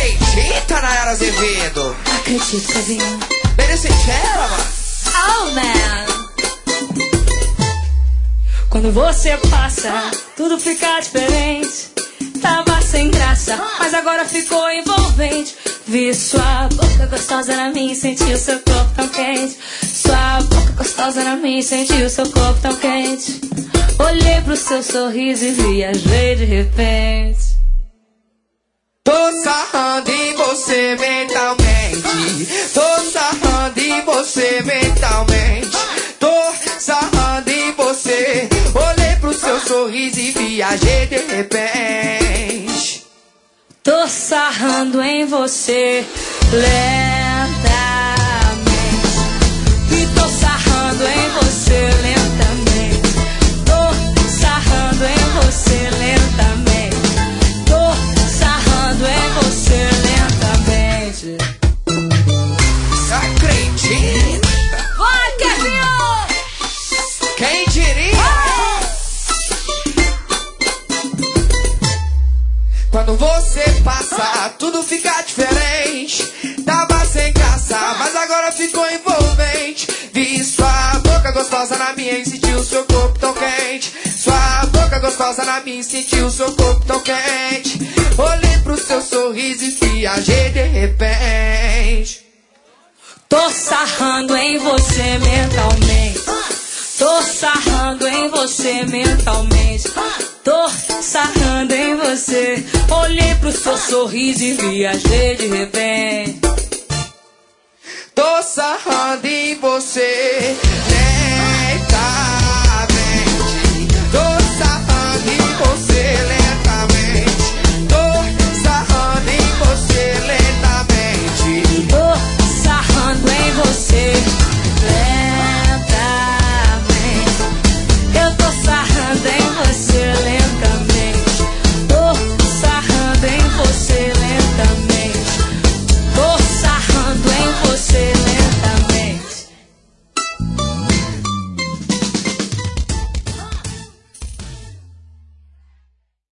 Acredita, Nayara Azevedo? Acredito, Kevinho. Merecentela, mano. Oh, man. Quando você passa, tudo fica diferente. Tava sem graça, mas agora ficou envolvente. Vi sua boca gostosa na minha e senti o seu corpo tão quente. Sua boca gostosa na minha e senti o seu corpo tão quente. Olhei pro seu sorriso e viajei de repente. Tô sarrando em você mentalmente. Tô sarrando em você mentalmente. Tô sarrando em você. Olhei pro seu sorriso e viajei de repente. Tô sarrando em você lentamente. E tô sarrando em você lentamente. Tô sarrando em você lentamente. Tô sarrando em você lentamente. Acredita? Vai, Kevinho! Quem diria? Quando você passa, tudo fica diferente. Tava sem graça, mas agora ficou envolvente. Vi sua boca gostosa na minha e senti o seu corpo tão quente. Sua boca gostosa na minha e senti o seu corpo tão quente. Olhei pro seu sorriso e viajei de repente. Tô sarrando em você mentalmente. Tô sarrando em você mentalmente. Tô sarrando em você. Olhei pro seu sorriso e viajei de repente. Tô sarrando em você